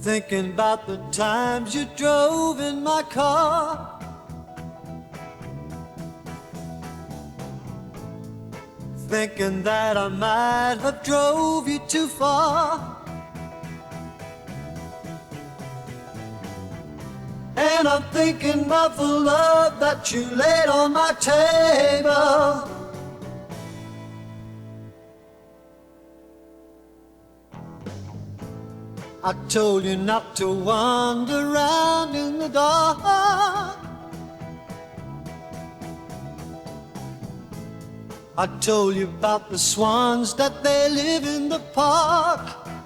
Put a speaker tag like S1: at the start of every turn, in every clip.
S1: Thinking about the times you drove in my car, thinking that I might have drove you too far. And I'm thinking of the love that you laid on my table. I told you not to wander around in the dark. I told you about the swans that they live in the park.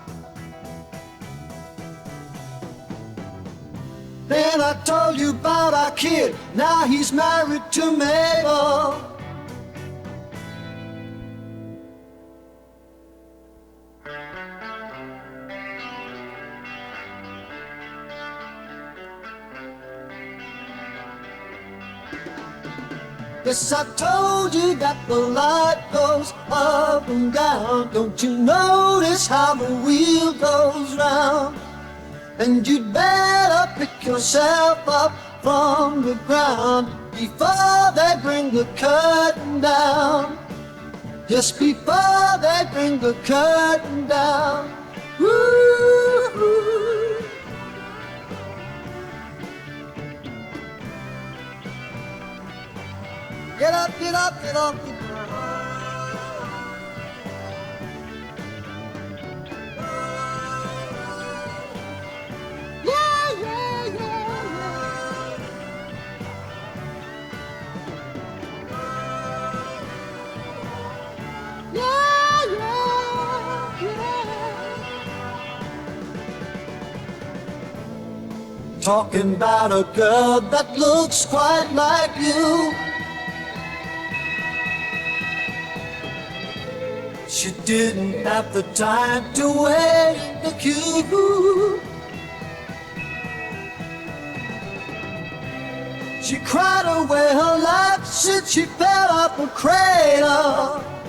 S1: Then I told you about our kid, now he's married to Mabel. Yes, I told you that the light goes up and down. Don't you notice how the wheel goes round? And you'd better pick yourself up from the ground before they bring the curtain down. Just before they bring the curtain down. Woo-hoo. Get up, get up, get up. Yeah, yeah, yeah, yeah. Yeah, yeah, yeah. Talking about a girl that looks quite like you. She didn't have the time to wait in the queue. She cried away her life since she fell off a cradle.